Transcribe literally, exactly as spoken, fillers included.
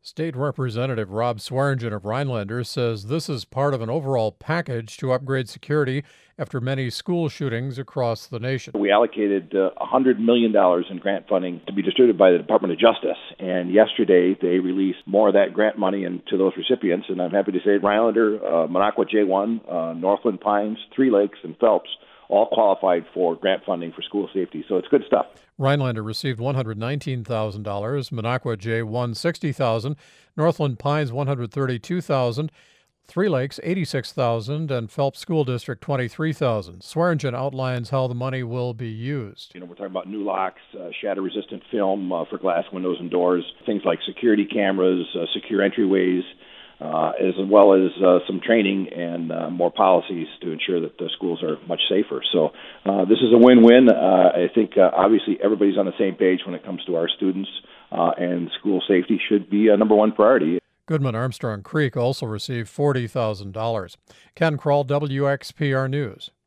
State Representative Rob Swearingen of Rhinelander says this is part of an overall package to upgrade security after many school shootings across the nation. We allocated uh, one hundred million dollars in grant funding to be distributed by the Department of Justice, and yesterday they released more of that grant money into those recipients, and I'm happy to say Rhinelander, uh, Minocqua J one, uh, Northland Pines, Three Lakes, and Phelps all qualified for grant funding for school safety, so it's good stuff. Rhinelander received one hundred nineteen thousand dollars, Minocqua J one sixty thousand dollars, Northland Pines one hundred thirty-two thousand dollars, Three Lakes eighty-six thousand dollars, and Phelps School District twenty-three thousand dollars. Swearingen outlines how the money will be used. You know, we're talking about new locks, uh, shatter-resistant film uh, for glass windows and doors, things like security cameras, uh, secure entryways, Uh, as well as uh, some training and uh, more policies to ensure that the schools are much safer. So uh, this is a win-win. Uh, I think uh, obviously everybody's on the same page when it comes to our students, uh, and school safety should be a number one priority. Goodman Armstrong Creek also received forty thousand dollars. Ken Kroll, W X P R News.